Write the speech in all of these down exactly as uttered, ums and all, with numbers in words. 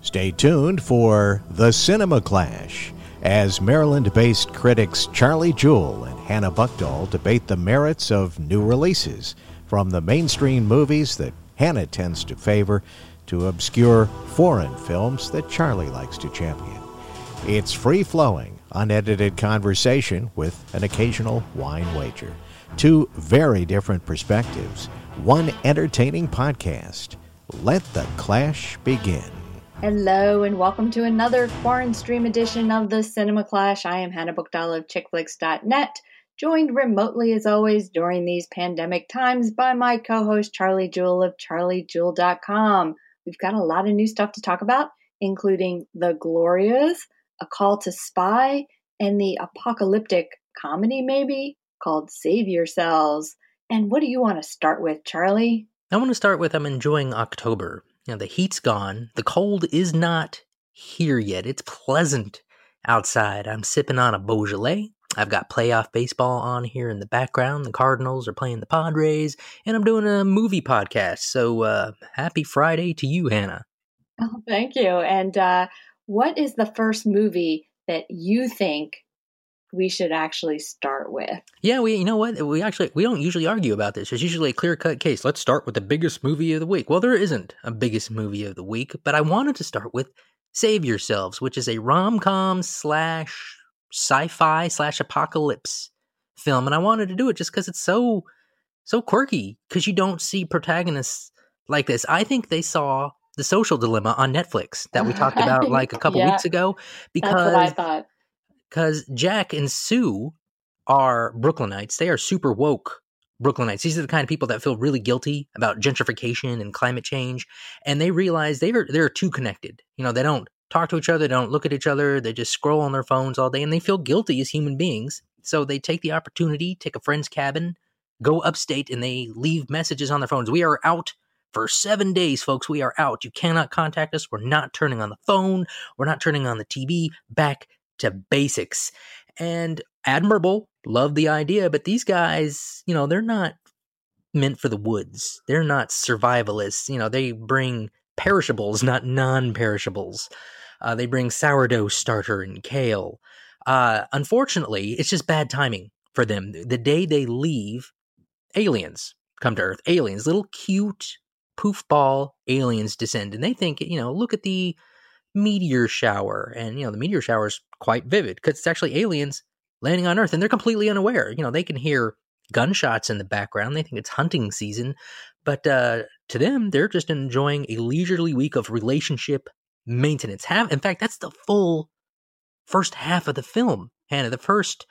Stay tuned for The Cinema Clash as Maryland-based critics Charlie Jewell and Hannah Buchdahl debate the merits of new releases, from the mainstream movies that Hannah tends to favor to obscure foreign films that Charlie likes to champion. It's free-flowing, unedited conversation with an occasional wine wager. Two very different perspectives, one entertaining podcast. Let the clash begin. Hello and welcome to another foreign stream edition of the Cinema Clash. I am Hannah Buchdahl of chick flicks dot net, joined remotely as always during these pandemic times by my co-host Charlie Jewell of charlie jewell dot com. We've got a lot of new stuff to talk about, including The Glorias, A Call to Spy, and the apocalyptic comedy maybe called Save Yourselves. And what do you want to start with, Charlie? I want to start with I'm enjoying October. You know, the heat's gone. The cold is not here yet. It's pleasant outside. I'm sipping on a Beaujolais. I've got playoff baseball on here in the background. The Cardinals are playing the Padres, and I'm doing a movie podcast. So uh, happy Friday to you, Hannah. Oh, thank you. And uh, what is the first movie that you think we should actually start with? Yeah, we, you know what? We actually, we don't usually argue about this. There's usually a clear-cut case. Let's start with the biggest movie of the week. Well, there isn't a biggest movie of the week, but I wanted to start with Save Yourselves, which is a rom-com slash sci-fi slash apocalypse film. And I wanted to do it just because it's so, so quirky, because you don't see protagonists like this. I think they saw The Social Dilemma on Netflix that we talked about like a couple yeah, weeks ago. Because that's what I thought. Because Jack and Sue are Brooklynites. They are super woke Brooklynites. These are the kind of people that feel really guilty about gentrification and climate change. And they realize they are, they're too connected. You know, they don't talk to each other. They don't look at each other. They just scroll on their phones all day. And they feel guilty as human beings. So they take the opportunity, take a friend's cabin, go upstate, and they leave messages on their phones. We are out for seven days, folks. We are out. You cannot contact us. We're not turning on the phone. We're not turning on the T V. Back to basics. And admirable, love the idea, but these guys, you know, they're not meant for the woods. They're not survivalists. You know, they bring perishables, not non-perishables. Uh, they bring sourdough starter and kale. Uh, unfortunately, it's just bad timing for them. The day they leave, aliens come to Earth. Aliens, little cute poofball aliens descend, and they think, you know, look at the meteor shower, and you know the meteor shower is quite vivid because it's actually aliens landing on Earth, and they're completely unaware. You know, they can hear gunshots in the background. They think it's hunting season, but uh, to them, they're just enjoying a leisurely week of relationship maintenance. Have, in fact, that's the full first half of the film, Hannah. The first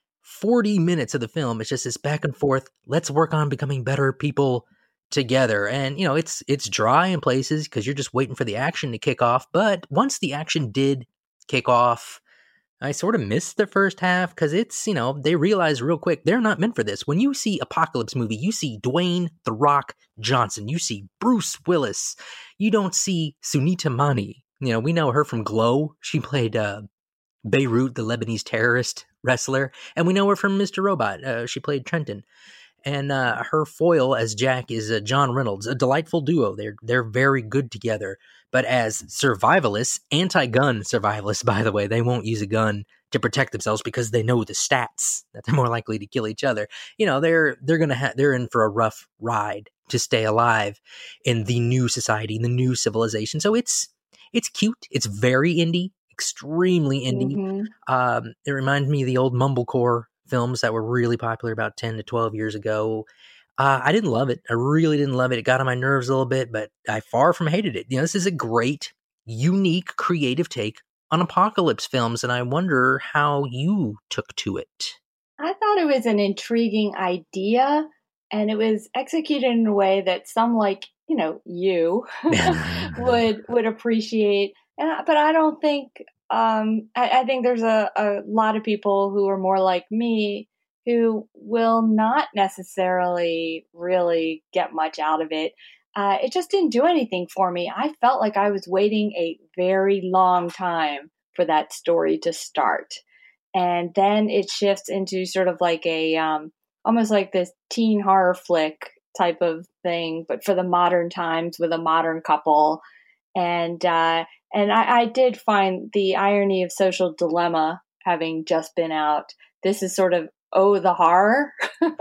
forty minutes of the film is just this back and forth. Let's work on becoming better people together. And you know, it's it's dry in places because you're just waiting for the action to kick off. But once the action did kick off, I sort of missed the first half because it's, you know, they realize real quick they're not meant for this. When you see apocalypse movie, you see Dwayne The Rock Johnson, you see Bruce Willis, you don't see Sunita Mani. You know, we know her from Glow. She played uh, Beirut, the Lebanese terrorist wrestler, and we know her from Mister Robot. Uh, she played Trenton. And uh, her foil as Jack is uh, John Reynolds, a delightful duo. They're they're very good together. But as survivalists, anti-gun survivalists, by the way, they won't use a gun to protect themselves because they know the stats that they're more likely to kill each other. You know, they're they're gonna ha- they're in for a rough ride to stay alive in the new society, in the new civilization. So it's it's cute. It's very indie, extremely indie. Mm-hmm. Um, it reminds me of the old mumblecore films that were really popular about ten to twelve years ago. Uh, I didn't love it. I really didn't love it. It got on my nerves a little bit, but I far from hated it. You know, this is a great, unique, creative take on apocalypse films, and I wonder how you took to it. I thought it was an intriguing idea, and it was executed in a way that some, like, you know, you would would appreciate. And I, but I don't think Um, I, I think there's a, a lot of people who are more like me who will not necessarily really get much out of it. Uh, it just didn't do anything for me. I felt like I was waiting a very long time for that story to start. And then it shifts into sort of like a, um, almost like this teen horror flick type of thing, but for the modern times with a modern couple. And uh, and I, I did find the irony of Social Dilemma having just been out. This is sort of, oh, the horror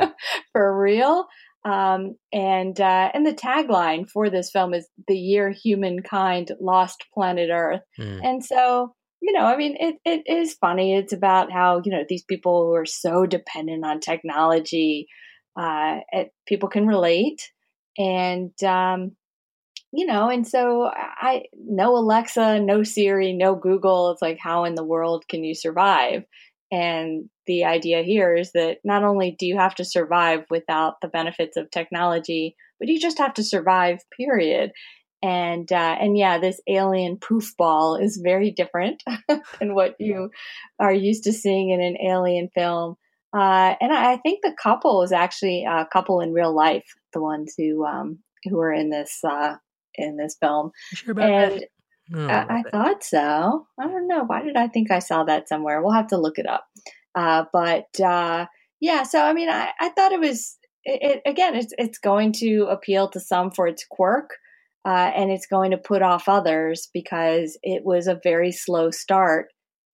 for real. Um, and uh, and the tagline for this film is "The Year Humankind Lost Planet Earth." Mm. And so, you know, I mean, it, it is funny. It's about how, you know, these people who are so dependent on technology, uh, it, people can relate. And, um, you know, and so I, no Alexa, no Siri, no Google. It's like, how in the world can you survive? And the idea here is that not only do you have to survive without the benefits of technology, but you just have to survive, period. And, uh, and yeah, this alien poof ball is very different than what you are used to seeing in an alien film. Uh, and I, I think the couple is actually a couple in real life, the ones who, um, who are in this, uh, in this film. Sure about and that? Oh, I, I thought so. I don't know. Why did I think I saw that somewhere? We'll have to look it up. Uh, but uh, yeah, so I mean, I, I thought it was, it, it, again, it's it's going to appeal to some for its quirk, uh, and it's going to put off others because it was a very slow start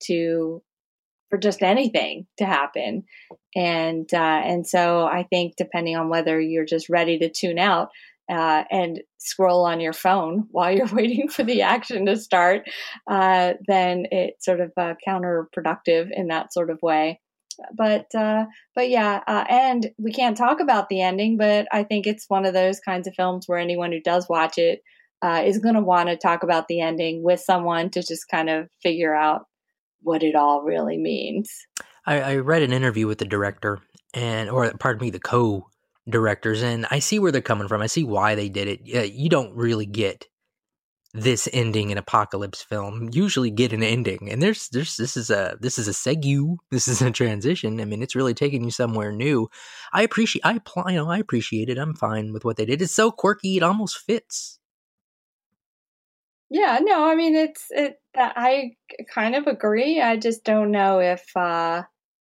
to for just anything to happen. And uh, and so I think depending on whether you're just ready to tune out, Uh, and scroll on your phone while you're waiting for the action to start, uh, then it's sort of uh, counterproductive in that sort of way. But uh, but yeah, uh, and we can't talk about the ending, but I think it's one of those kinds of films where anyone who does watch it uh, is going to want to talk about the ending with someone to just kind of figure out what it all really means. I, I read an interview with the director and, or pardon me, the co directors, and I see where they're coming from. I see why they did it. Uh, you don't really get this ending in apocalypse film. You usually get an ending, and there's there's this is a this is a segue. This is a transition. I mean, it's really taking you somewhere new. I appreciate I you know I appreciate it. I'm fine with what they did. It's so quirky, it almost fits. Yeah, no, I mean it's it. I kind of agree. I just don't know if uh,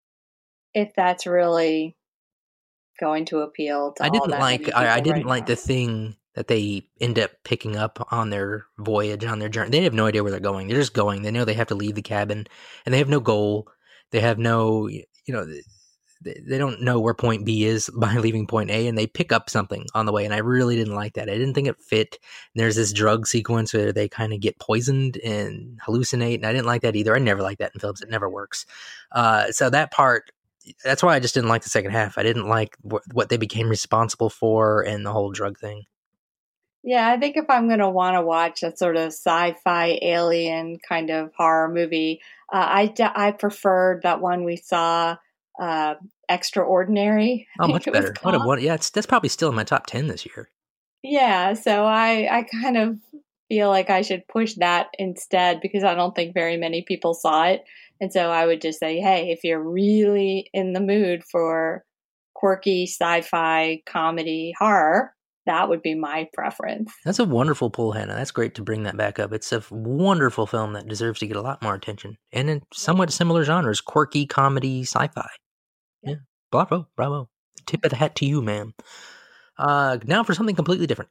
if that's really going to appeal to I all didn't that like many I, I people didn't right like now. the thing that they end up picking up on their voyage, on their journey. They have no idea where they're going. They're just going. They know they have to leave the cabin, and they have no goal. They have no, you know, they, they don't know where point B is by leaving point A, and they pick up something on the way, and I really didn't like that. I didn't think it fit. And there's this drug sequence where they kind of get poisoned and hallucinate, and I didn't like that either. I never like that in films. It never works. Uh, so that part, that's why I just didn't like the second half. I didn't like wh- what they became responsible for and the whole drug thing. Yeah, I think if I'm going to want to watch a sort of sci-fi alien kind of horror movie, uh, I, I preferred that one we saw, uh, Extraordinary. I Oh, think much it was better. What a called. what? Yeah, it's, that's probably still in my top ten this year. Yeah, so I, I kind of feel like I should push that instead because I don't think very many people saw it. And so I would just say, hey, if you're really in the mood for quirky sci-fi comedy horror, that would be my preference. That's a wonderful pull, Hannah. That's great to bring that back up. It's a wonderful film that deserves to get a lot more attention. And in somewhat similar genres, quirky comedy, sci-fi. Yeah. yeah. Bravo, bravo. Tip of the hat to you, ma'am. Uh, now for something completely different.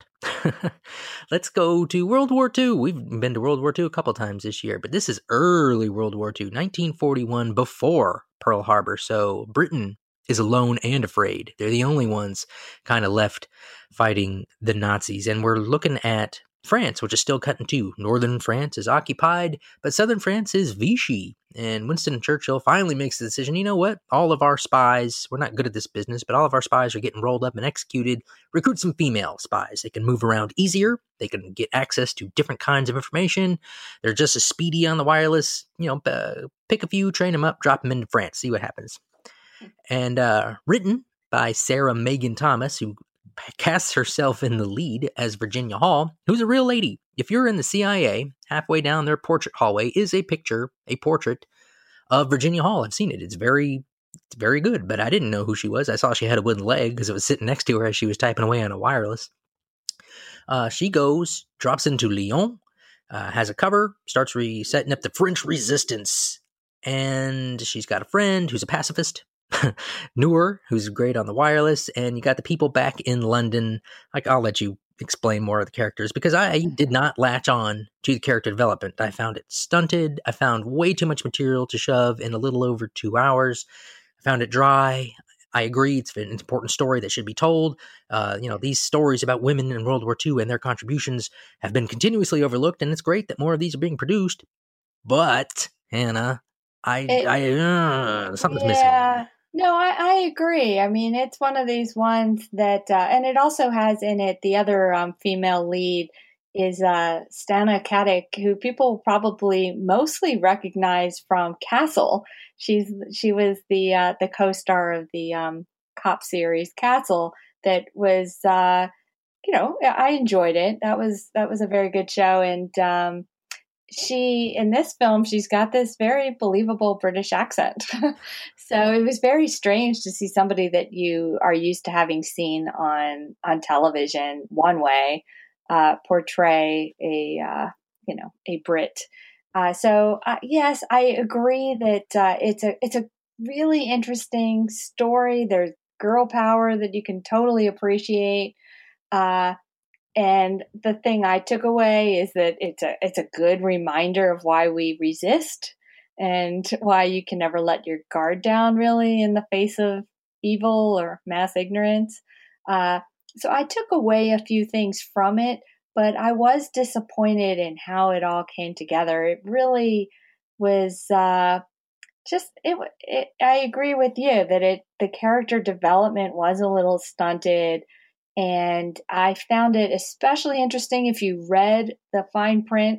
Let's go to World War Two. We've been to World War Two a couple times this year, but this is early World War Two, nineteen forty-one, before Pearl Harbor. So Britain is alone and afraid. They're the only ones kind of left fighting the Nazis. And we're looking at France, which is still cut in two. Northern France is occupied, but southern France is Vichy. And Winston Churchill finally makes the decision, you know what? All of our spies, we're not good at this business, but all of our spies are getting rolled up and executed. Recruit some female spies. They can move around easier. They can get access to different kinds of information. They're just as speedy on the wireless. You know, uh, pick a few, train them up, drop them into France, see what happens. And uh, written by Sarah Megan Thomas, who casts herself in the lead as Virginia Hall, who's a real lady. If you're in the C I A, halfway down their portrait hallway is a picture, a portrait of Virginia Hall. I've seen it. It's very, it's very good, but I didn't know who she was. I saw she had a wooden leg because it was sitting next to her as she was typing away on a wireless. Uh, she goes, drops into Lyon, uh, has a cover, starts re- setting up the French resistance, and she's got a friend who's a pacifist. Noor, who's great on the wireless, and you got the people back in London. Like, I'll let you explain more of the characters because I did not latch on to the character development. I found it stunted. I found way too much material to shove in a little over two hours. I found it dry. I agree. It's an important story that should be told. Uh, you know, these stories about women in World War Two and their contributions have been continuously overlooked, and it's great that more of these are being produced. But, Hannah, I, It, I, uh, something's yeah. missing. No, I, I agree. I mean, it's one of these ones that, uh, and it also has in it the other um, female lead is uh, Stana Katic, who people probably mostly recognize from Castle. She's she was the uh, the co-star of the um, cop series Castle. That was, uh, you know, I enjoyed it. That was that was a very good show, and um, she in this film she's got this very believable British accent. So it was very strange to see somebody that you are used to having seen on on television one way uh, portray a uh, you know a Brit. Uh, so uh, yes, I agree that uh, it's a it's a really interesting story. There's girl power that you can totally appreciate. Uh, And the thing I took away is that it's a it's a good reminder of why we resist and why you can never let your guard down really in the face of evil or mass ignorance. Uh, so I took away a few things from it, but I was disappointed in how it all came together. It really was uh, just it, it. I agree with you that it the character development was a little stunted. And I found it especially interesting if you read the fine print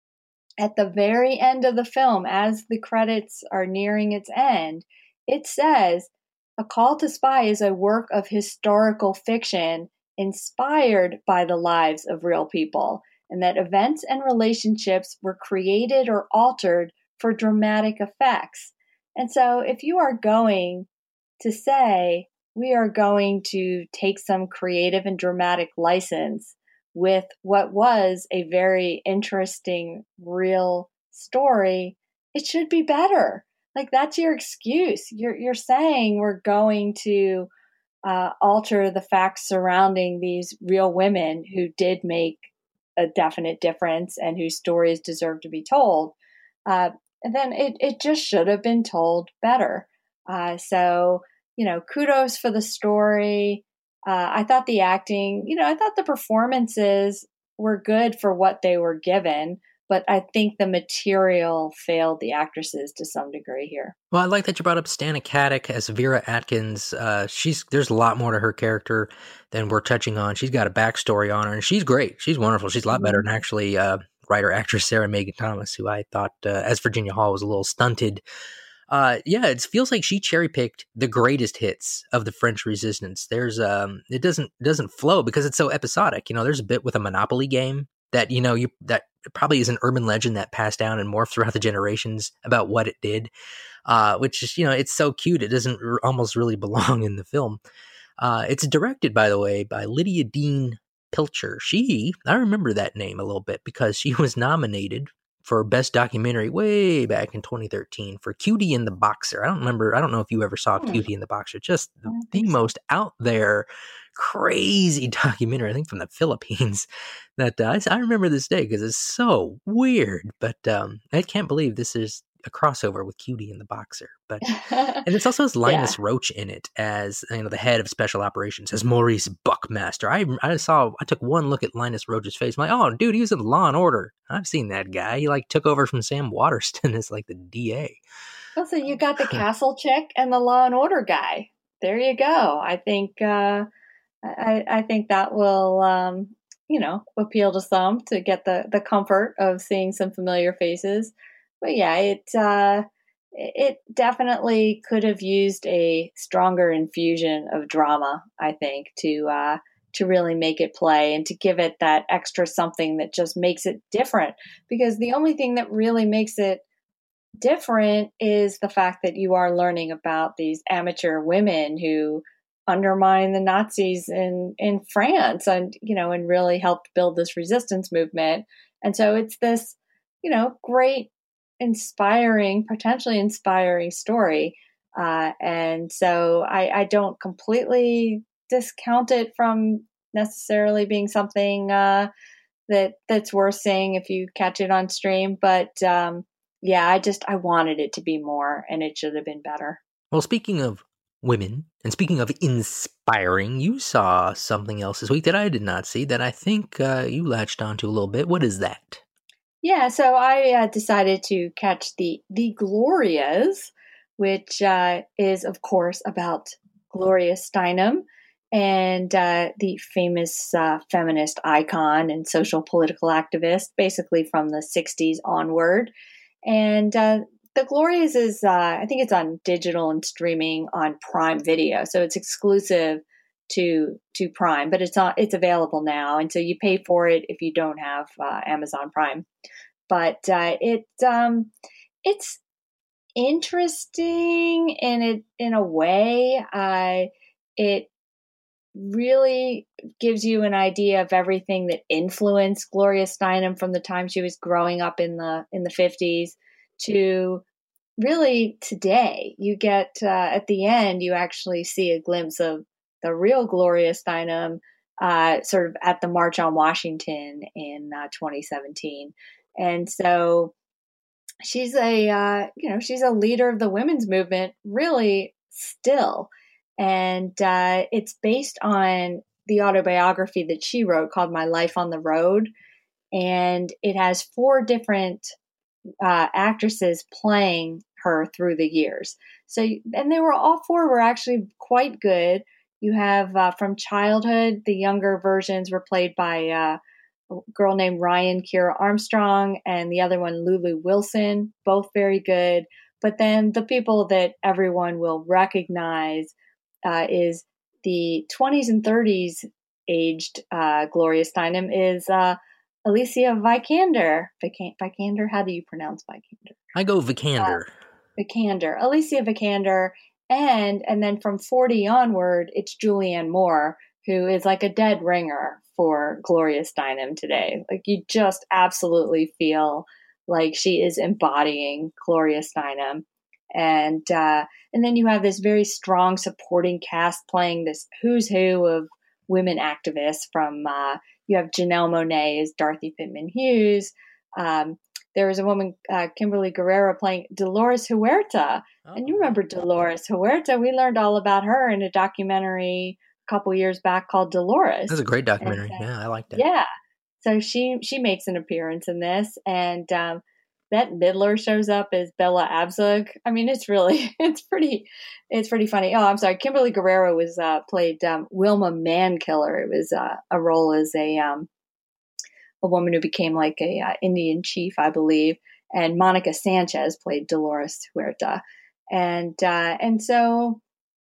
at the very end of the film, as the credits are nearing its end. It says, A Call to Spy is a work of historical fiction inspired by the lives of real people, and that events and relationships were created or altered for dramatic effects. And so if you are going to say, we are going to take some creative and dramatic license with what was a very interesting, real story, it should be better. Like that's your excuse. You're you're saying we're going to uh, alter the facts surrounding these real women who did make a definite difference and whose stories deserve to be told. Uh, and then it it just should have been told better. Uh, so. You know, kudos for the story. Uh, I thought the acting, you know, I thought the performances were good for what they were given, but I think the material failed the actresses to some degree here. Well, I like that you brought up Stana Katic as Vera Atkins. Uh, she's there's a lot more to her character than we're touching on. She's got a backstory on her, and she's great. She's wonderful. She's a lot better than actually uh, writer-actress Sarah Megan Thomas, who I thought, uh, as Virginia Hall, was a little stunted. Uh, yeah, it feels like she cherry picked the greatest hits of the French Resistance. There's um, it doesn't it doesn't flow because it's so episodic. You know, there's a bit with a Monopoly game that you know you that probably is an urban legend that passed down and morphed throughout the generations about what it did. Uh, which is you know it's so cute it doesn't r- almost really belong in the film. Uh, it's directed, by the way, by Lydia Dean Pilcher. She I remember that name a little bit because she was nominated for Best Documentary way back in twenty thirteen for Cutie and the Boxer. I don't remember. I don't know if you ever saw hmm. Cutie and the Boxer. Just the, the most out there, crazy documentary, I think from the Philippines that uh, I, I remember this day because it's so weird. But um, I can't believe this is a crossover with Cutie and the Boxer. But and this also has Linus yeah. Roach in it as you know the head of special operations, as Maurice Buckmaster. I I saw I took one look at Linus Roach's face. I'm like, oh, dude, he was in Law and Order. I've seen that guy. He like took over from Sam Waterston as like the D A. Well, so you got the Castle chick and the Law and Order guy. There you go. I think uh, I I think that will um, you know appeal to some to get the the comfort of seeing some familiar faces. But yeah, it uh, it definitely could have used a stronger infusion of drama, I think, to uh, to really make it play and to give it that extra something that just makes it different. Because the only thing that really makes it different is the fact that you are learning about these amateur women who undermine the Nazis in in France and you know and really helped build this resistance movement. And so it's this you know great, inspiring, potentially inspiring story. Uh, and so I, I don't completely discount it from necessarily being something uh, that that's worth seeing if you catch it on stream. But um, yeah, I just I wanted it to be more, and it should have been better. Well, speaking of women, and speaking of inspiring, you saw something else this week that I did not see that I think uh, you latched onto a little bit. What is that? Yeah, so I uh, decided to catch the the Glorias, which uh, is, of course, about Gloria Steinem and uh, the famous uh, feminist icon and social political activist, basically from the sixties onward. And uh, the Glorias is, uh, I think it's on digital and streaming on Prime Video, so it's exclusive to to Prime, but it's not it's available now, and so you pay for it if you don't have uh, Amazon Prime. But uh, it um, it's interesting in it in a way. Uh, it really gives you an idea of everything that influenced Gloria Steinem from the time she was growing up in the in the fifties to really today. You get uh, at the end, you actually see a glimpse of the real Gloria Steinem, uh, sort of at the March on Washington in uh, twenty seventeen, and so she's a uh, you know she's a leader of the women's movement, really still, and uh, it's based on the autobiography that she wrote called My Life on the Road, and it has four different uh, actresses playing her through the years. So, and they were all four were actually quite good. You have uh, from childhood, the younger versions were played by uh, a girl named Ryan Kiera Armstrong and the other one, Lulu Wilson, both very good. But then the people that everyone will recognize uh, is the twenties and thirties aged uh, Gloria Steinem is uh, Alicia Vikander. Vik- Vikander? How do you pronounce Vikander? I go Vikander. Uh, Vikander. Alicia Vikander. And and then from forty onward, it's Julianne Moore, who is like a dead ringer for Gloria Steinem today. Like you just absolutely feel like she is embodying Gloria Steinem. And uh, and then you have this very strong supporting cast playing this who's who of women activists from, uh, you have Janelle Monáe as Dorothy Pittman Hughes. Um, there was a woman, uh, Kimberly Guerrero, playing Dolores Huerta. Oh. And you remember Dolores Huerta. We learned all about her in a documentary a couple years back called Dolores. That's a great documentary. And, uh, yeah, I liked it. Yeah. So she she makes an appearance in this. And um, Bette Midler shows up as Bella Abzug. I mean, it's really, it's pretty, it's pretty funny. Oh, I'm sorry. Kimberly Guerrero was uh, played um, Wilma Mankiller. It was uh, a role as a um, a woman who became like a uh, Indian chief, I believe. And Monica Sanchez played Dolores Huerta. And uh, and so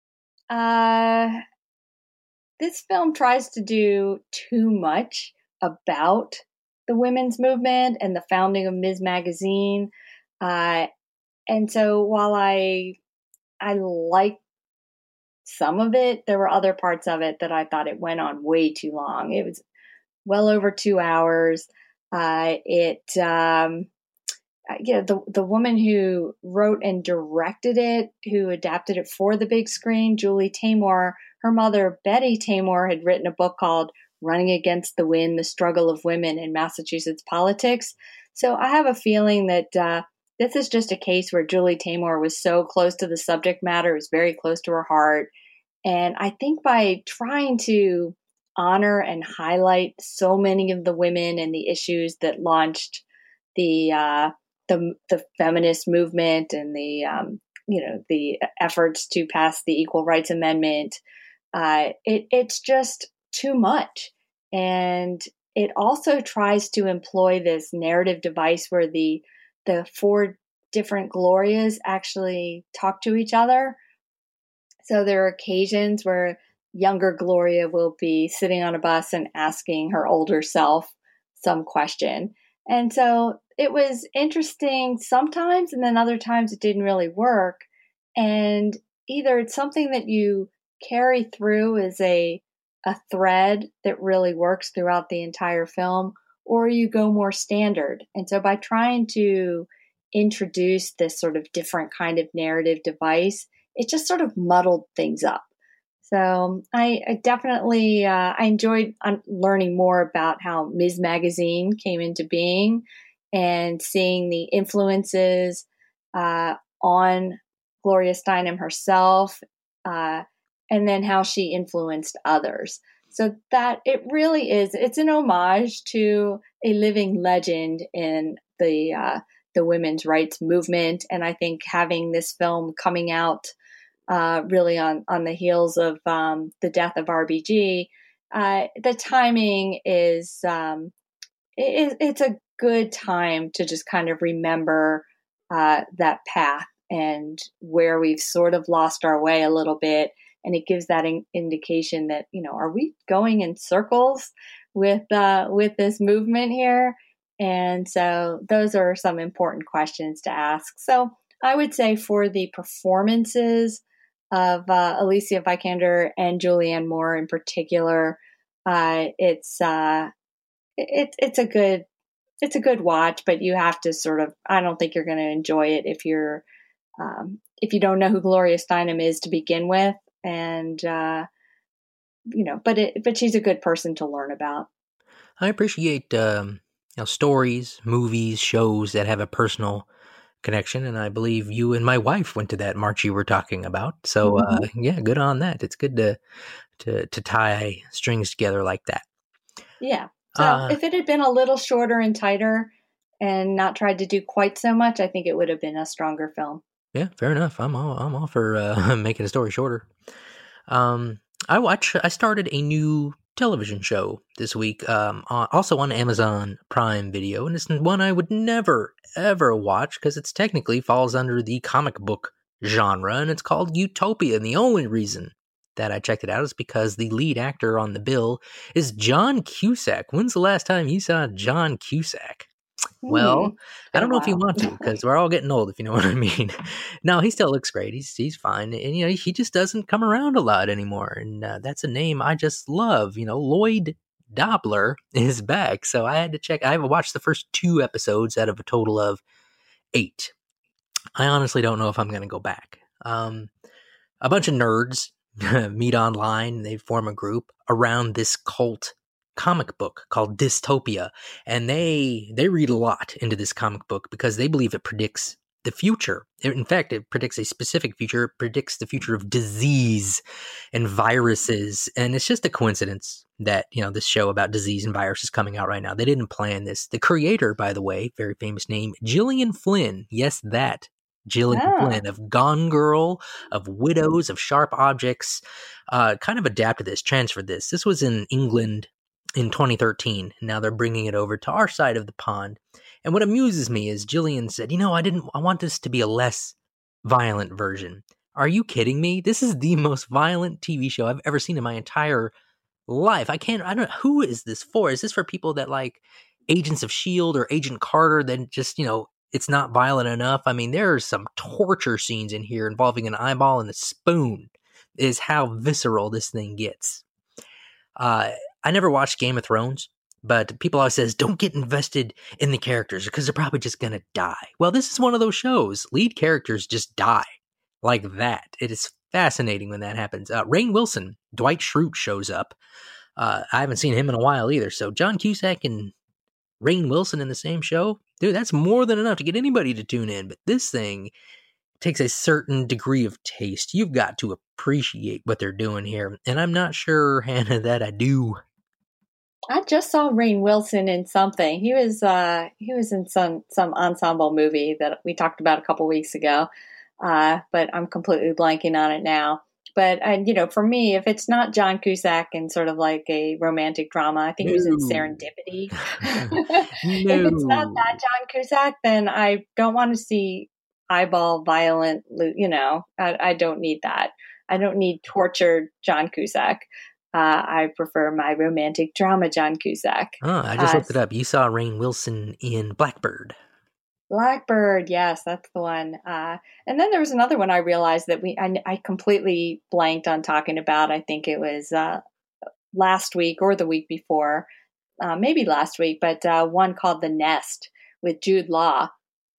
uh, this film tries to do too much about the women's movement and the founding of Ms. Magazine. Uh, and so while I I liked some of it, there were other parts of it that I thought it went on way too long. It was well over two hours. Uh, it, um, yeah, the the woman who wrote and directed it, who adapted it for the big screen, Julie Taymor, her mother, Betty Taymor, had written a book called Running Against the Wind, The Struggle of Women in Massachusetts Politics. So I have a feeling that uh, this is just a case where Julie Taymor was so close to the subject matter, it was very close to her heart. And I think by trying to honor and highlight so many of the women and the issues that launched the uh, the, the feminist movement and the um, you know the efforts to pass the Equal Rights Amendment, uh, it, it's just too much. And it also tries to employ this narrative device where the the four different Glorias actually talk to each other. So there are occasions where younger Gloria will be sitting on a bus and asking her older self some question. And so it was interesting sometimes, and then other times it didn't really work. And either it's something that you carry through as a a thread that really works throughout the entire film, or you go more standard. And so by trying to introduce this sort of different kind of narrative device, it just sort of muddled things up. So I, I definitely uh, I enjoyed um, learning more about how Ms. Magazine came into being and seeing the influences uh, on Gloria Steinem herself, uh, and then how she influenced others. So that it really is, it's an homage to a living legend in the uh, the women's rights movement. And I think having this film coming out uh, really on, on the heels of um, the death of R B G, uh, the timing is, um, it, it's a good time to just kind of remember uh, that path and where we've sort of lost our way a little bit. And it gives that in- indication that, you know, are we going in circles with uh, with this movement here? And so those are some important questions to ask. So I would say for the performances of uh, Alicia Vikander and Julianne Moore in particular, uh, it's uh, it, it's a good it's a good watch, but you have to sort of, I don't think you're going to enjoy it if you're um, if you don't know who Gloria Steinem is to begin with. And, uh, you know, but it, but she's a good person to learn about. I appreciate, um, you know, stories, movies, shows that have a personal connection. And I believe you and my wife went to that march you were talking about. So, uh, mm-hmm. yeah, good on that. It's good to, to, to tie strings together like that. Yeah. So uh, if it had been a little shorter and tighter and not tried to do quite so much, I think it would have been a stronger film. Yeah, fair enough. I'm all, I'm all for uh, making a story shorter. Um, I watch. I started a new television show this week, um, on, also on Amazon Prime Video, and it's one I would never ever watch because it's technically falls under the comic book genre, and it's called Utopia. And the only reason that I checked it out is because the lead actor on the bill is John Cusack. When's the last time you saw John Cusack? Well, I don't know if you want to, because we're all getting old, if you know what I mean. No, he still looks great. He's he's fine. And, you know, he just doesn't come around a lot anymore. And uh, that's a name I just love. You know, Lloyd Dobler is back. So I had to check. I have watched the first two episodes out of a total of eight. I honestly don't know if I'm going to go back. Um, a bunch of nerds meet online. They form a group around this cult comic book called Dystopia, and they they read a lot into this comic book because they believe it predicts the future. In fact, it predicts a specific future. It predicts the future of disease and viruses, and it's just a coincidence that, you know, this show about disease and virus is coming out right now. They didn't plan this. The creator, by the way, very famous name, Gillian Flynn. Yes, that Gillian oh. Flynn of Gone Girl, of Widows, of Sharp Objects, uh, kind of adapted this, transferred this. This was in England in twenty thirteen. Now they're bringing it over to our side of the pond. And what amuses me is Gillian said, you know, I didn't, I want this to be a less violent version. Are you kidding me? This is the most violent T V show I've ever seen in my entire life. I can't, I don't know, who is this for? Is this for people that like Agents of S H I E L D or Agent Carter that just, you know, it's not violent enough? I mean, there are some torture scenes in here involving an eyeball and a spoon is how visceral this thing gets. Uh, I never watched Game of Thrones, but people always says, don't get invested in the characters because they're probably just going to die. Well, this is one of those shows. Lead characters just die like that. It is fascinating when that happens. Uh, Rainn Wilson, Dwight Schrute shows up. Uh, I haven't seen him in a while either. So John Cusack and Rainn Wilson in the same show, dude, that's more than enough to get anybody to tune in. But this thing takes a certain degree of taste. You've got to appreciate what they're doing here. And I'm not sure, Hannah, that I do. I just saw Rainn Wilson in something. He was uh, he was in some some ensemble movie that we talked about a couple weeks ago, uh, but I'm completely blanking on it now. But uh, you know, for me, if it's not John Cusack and sort of like a romantic drama, I think no. he was in Serendipity. no. If it's not that John Cusack, then I don't want to see eyeball violent. You know, I, I don't need that. I don't need tortured John Cusack. Uh, I prefer my romantic drama, John Cusack. Oh, I just uh, looked it up. You saw Rainn Wilson in Blackbird. Blackbird, yes, that's the one. Uh, and then there was another one I realized that we I, I completely blanked on talking about. I think it was uh, last week or the week before, uh, maybe last week, but uh, one called The Nest with Jude Law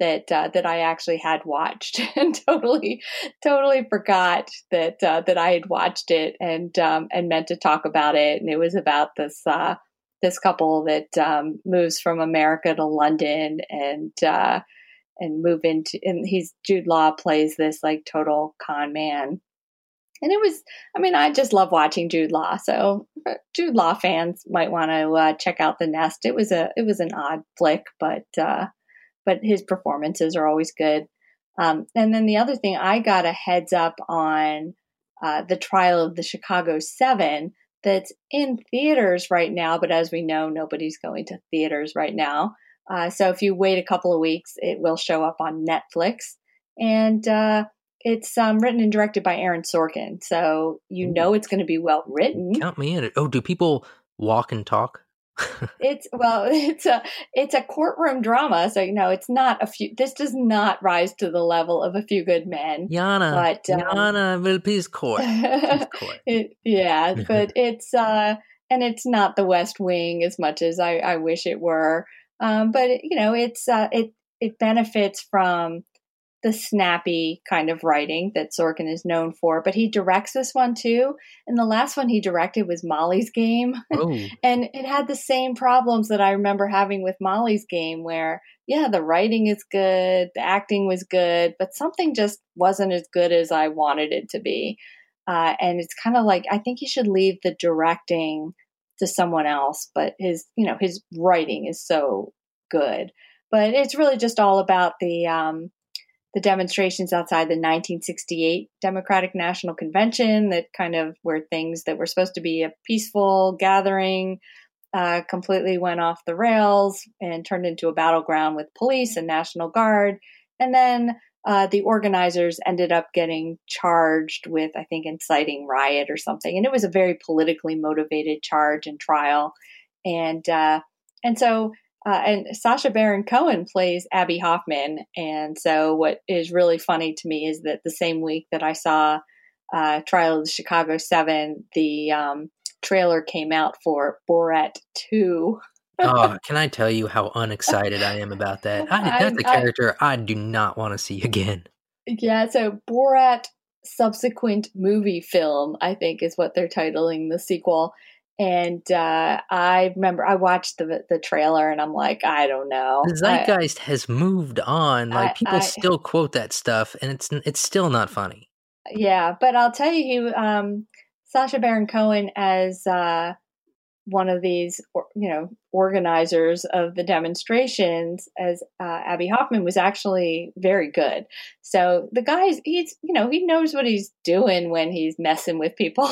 that uh, that I actually had watched, and totally totally forgot that uh, that I had watched it and um, and meant to talk about it. And it was about this uh, this couple that um, moves from America to London and uh, and move into, and he's Jude Law plays this like total con man. And it was, I mean, I just love watching Jude Law. So Jude Law fans might want to uh, check out The Nest. It was a, it was an odd flick, but, uh, but his performances are always good. Um, and then the other thing, I got a heads up on uh, the Trial of the Chicago Seven that's in theaters right now. But as we know, nobody's going to theaters right now. Uh, so if you wait a couple of weeks, it will show up on Netflix. And, uh, It's um, written and directed by Aaron Sorkin, so you Ooh. know it's going to be well written. Count me in. Oh, do people walk and talk? It's well, it's a it's a courtroom drama, so you know it's not a few. This does not rise to the level of A Few Good Men. Yana, but um, Yana, will please court. Please court. it, yeah, but it's uh, and it's not The West Wing as much as I, I wish it were. Um, but you know, it's uh, it it benefits from the snappy kind of writing that Sorkin is known for, but he directs this one too. And the last one he directed was Molly's Game. Oh. And it had the same problems that I remember having with Molly's Game, where, yeah, the writing is good, the acting was good, but something just wasn't as good as I wanted it to be. Uh, and it's kind of like, I think he should leave the directing to someone else, but his, you know, his writing is so good. But it's really just all about the, um, the demonstrations outside the nineteen sixty-eight Democratic National Convention, that kind of where things that were supposed to be a peaceful gathering uh, completely went off the rails and turned into a battleground with police and National Guard. And then uh, the organizers ended up getting charged with, I think, inciting riot or something. And it was a very politically motivated charge and trial. And uh, and so Uh, and Sacha Baron Cohen plays Abby Hoffman. And so what is really funny to me is that the same week that I saw uh, Trial of the Chicago Seven, the um, trailer came out for Borat two. Oh, can I tell you how unexcited I am about that? I, that's a character I, I do not want to see again. Yeah, so Borat subsequent movie film, I think, is what they're titling the sequel. And uh, I remember I watched the the trailer and I'm like, I don't know. The zeitgeist I, has moved on. Like I, people I, still quote that stuff, and it's it's still not funny. Yeah, but I'll tell you, he um, Sacha Baron Cohen as uh, one of these, you know, organizers of the demonstrations as uh, Abby Hoffman was actually very good. So the guy's, he's, you know, he knows what he's doing when he's messing with people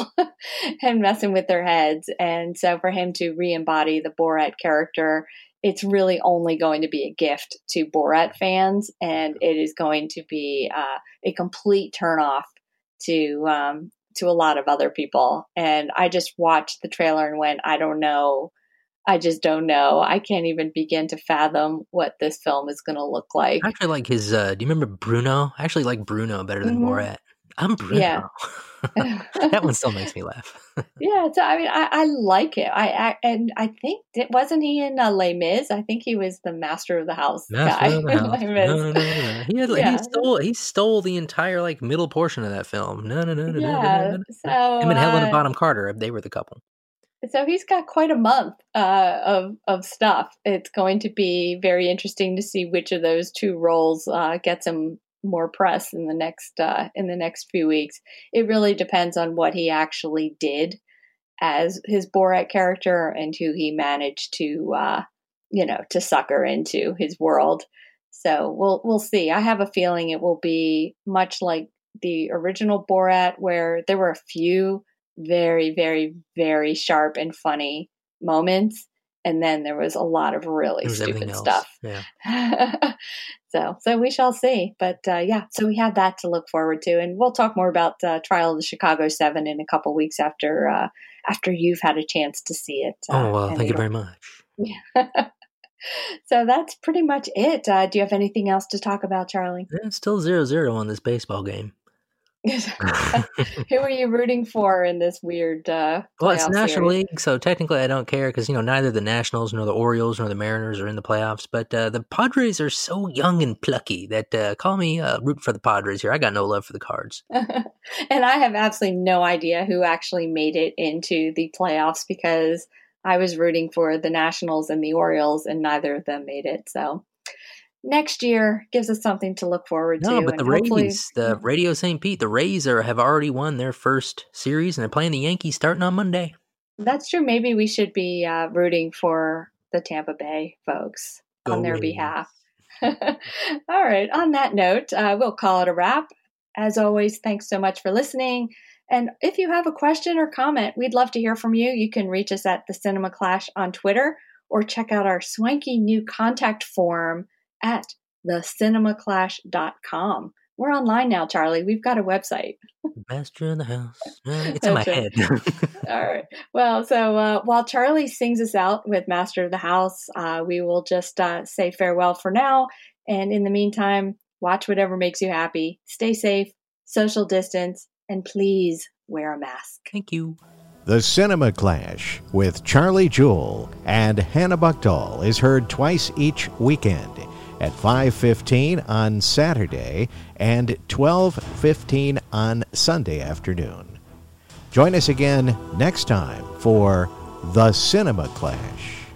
and messing with their heads. And so for him to re-embody the Borat character, it's really only going to be a gift to Borat fans. And it is going to be uh, a complete turnoff to, um, to a lot of other people. And I just watched the trailer and went, I don't know. I just don't know. I can't even begin to fathom what this film is going to look like. I actually like his, uh, do you remember Bruno? I actually like Bruno better than mm-hmm. Borat. I'm Bruno. Yeah. That one still makes me laugh. Yeah, so I mean, I, I like it. I, I and I think wasn't he in uh, Les Mis? I think he was the master of the house master guy. Of the house. No, no, no, no. He had, yeah. he stole he stole the entire like middle portion of that film. No, no, no, no, yeah, no, no, no. So him and Helena uh, Bonham Carter, they were the couple. So he's got quite a month uh, of of stuff. It's going to be very interesting to see which of those two roles uh, gets him more press in the next uh, in the next few weeks. It really depends on what he actually did as his Borat character and who he managed to uh, you know to sucker into his world. So we'll we'll see. I have a feeling it will be much like the original Borat, where there were a few very, very, very sharp and funny moments. And then there was a lot of really stupid stuff. Yeah. so, so we shall see. But uh, yeah, so we have that to look forward to. And we'll talk more about uh, Trial of the Chicago Seven in a couple weeks after, uh, after you've had a chance to see it. Uh, oh, well, thank you very much. Yeah. So that's pretty much it. Uh, do you have anything else to talk about, Charlie? Yeah, it's still zero zero on this baseball game. Who are you rooting for in this weird uh, Well, it's playoff National series? League, so technically I don't care because, you know, neither the Nationals nor the Orioles nor the Mariners are in the playoffs. But uh, the Padres are so young and plucky that uh, call me uh, rooting for the Padres here. I got no love for the Cards. And I have absolutely no idea who actually made it into the playoffs because I was rooting for the Nationals and the Orioles, and neither of them made it. So next year gives us something to look forward No, to. but and the hopefully, Rays, the Radio Saint Pete, the Rays are have already won their first series, and they're playing the Yankees starting on Monday. That's true. Maybe we should be uh, rooting for the Tampa Bay folks Go on their Rays. behalf. All right. On that note, uh, we'll call it a wrap. As always, thanks so much for listening. And if you have a question or comment, we'd love to hear from you. You can reach us at the Cinema Clash on Twitter or check out our swanky new contact form at the cinema clash dot com. We're online now, Charlie. We've got a website. Master in the house. Uh, It's in my That's right. head. All right. Well, so uh, while Charlie sings us out with Master of the House, uh, we will just uh, say farewell for now. And in the meantime, watch whatever makes you happy. Stay safe, social distance, and please wear a mask. Thank you. The Cinema Clash with Charlie Jewell and Hannah Buchdahl is heard twice each weekend at five fifteen on Saturday and twelve fifteen on Sunday afternoon. Join us again next time for The Cinema Clash.